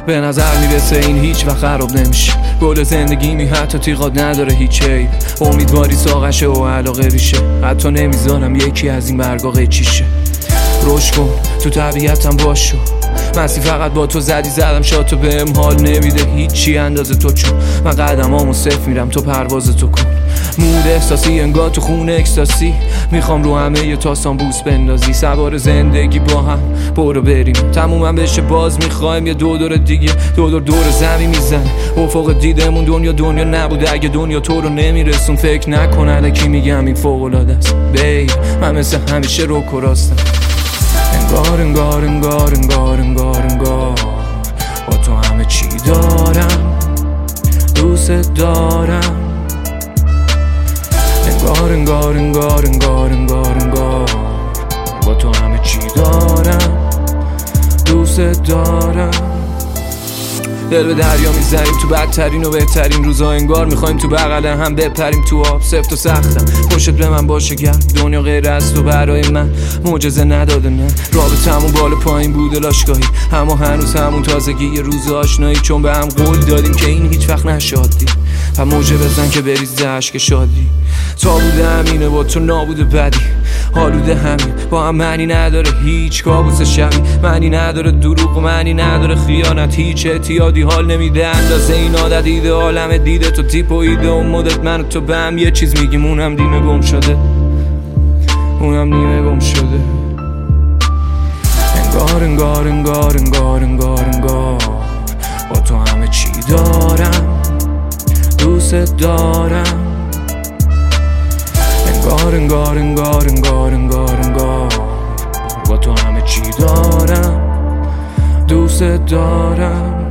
به نظر میرسه این هیچ وقت خراب نمیشه. گل زندگی می حتی تیغات نداره هیچ عیب. امیدواری ساقشه و علاقه ریشه. حتی نمیذارم یکی از این برگا قیچیشه. روش کن تو طبیعتم باشو. مسیح فقط با تو زدم شاد تو بهم حال نمیده هیچی اندازه تو، چون من قدمامو صفر میرم تو پرواز تو کن. مود احساسی انگار تو خونه اکستاسی. میخوام رو همه یه تاسان بوس بندازی. سوار زندگی با هم برو بریم تمومم بشه باز میخوایم یه دور دیگه. دور زمین میزنه افق دیدمون. دنیا نبوده اگه دنیا تو رو نمیرسون. فکر نکن الکی میگم این فوق العاده است بیب. من مثل همیشه رو راستم. انگار با تو همه چی دارم دوست دارم. انگار با تو همه چی دارم دوست دارم. دل به دریا میزنیم تو بدترین و بهترین روزا. انگار میخوایم تو بغل هم بپریم تو آب. سفت و سختم پشت به من باشه گرد. دنیا غیر از تو برای من معجزه نداده نه. رابطمون بالا پایین بوده لاشگاهی، اما هنوز همون تازگی یه روز آشنایی. چون به هم قول دادیم که این هیچ وقت نشادی و موجه بزن که بریزه عشق شادی. تا بوده همینه با تو نابوده بدی. حالوده همین با هم معنی نداره هیچ کابوس شبی. معنی نداره دروغ و معنی نداره خیانت. هیچ اعتیادی حال نمیده اندازه این عادت. ایده عالم دیده تو تیپ و ایده اون مدت. من و تو به هم یه چیز میگیم اونم نیمه گم شده. انگار با تو همه چی دارم دوست دارم. انگار با تو همه چی دارم دوست دارم.